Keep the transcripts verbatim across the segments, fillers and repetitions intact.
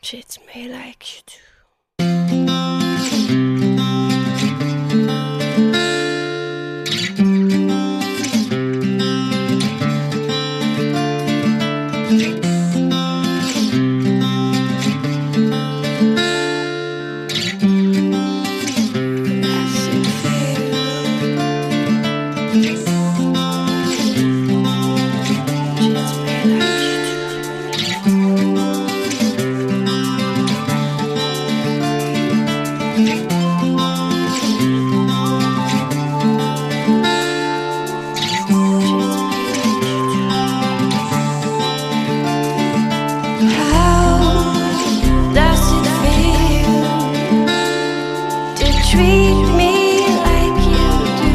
Treat me like you do. Treat me like you do.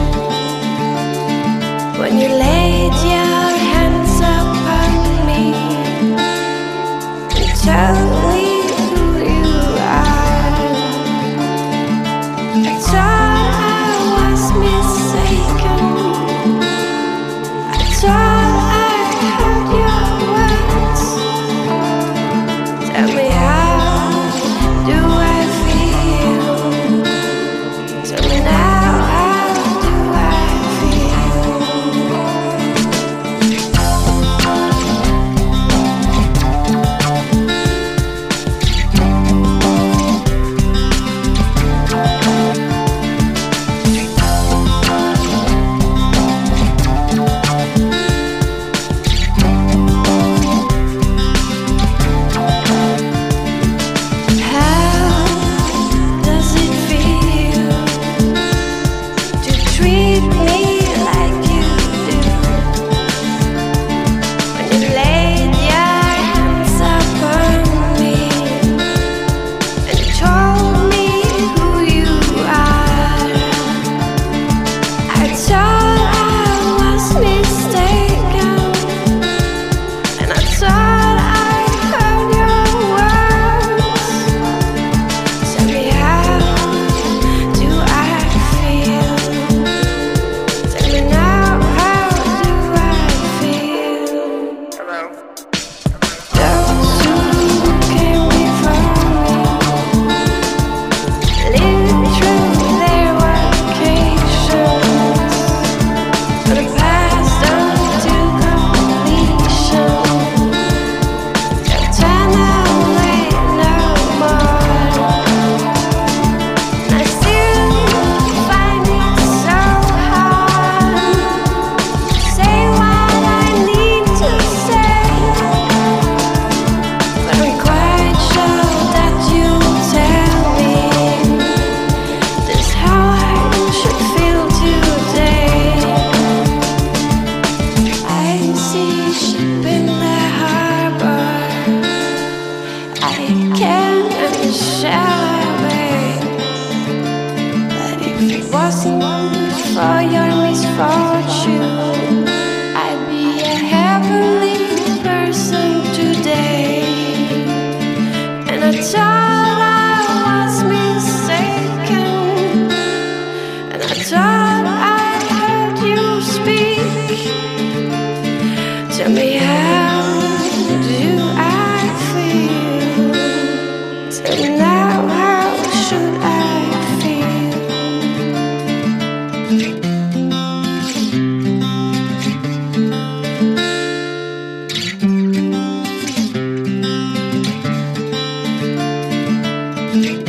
When you laid your hands upon me and told me who you are, I thought I was mistaken. I thought I heard your words. Tell me, how do I feel? Tell me now, how do I feel? How does it feel to treat me like you do? When you laid your hands upon me and you told me who you are, I thought I was mistaken, and I thought I heard your words. Tell me, how do I feel? Tell me now, how do I feel? Those who came before me lived through their vocations, for the past on to completion. They'll turn away no more. I still find it so hard to say what I need to say, but I'm quite sure that you'll tell me this how I should feel today. I see a ship in the harbor. I can shall away. But if it wasn't for your misfortune, I'd be a heavenly person today. And I thought I was mistaken, and I thought I heard you speak. Tell me, how do I feel? Tell me now, how should I feel?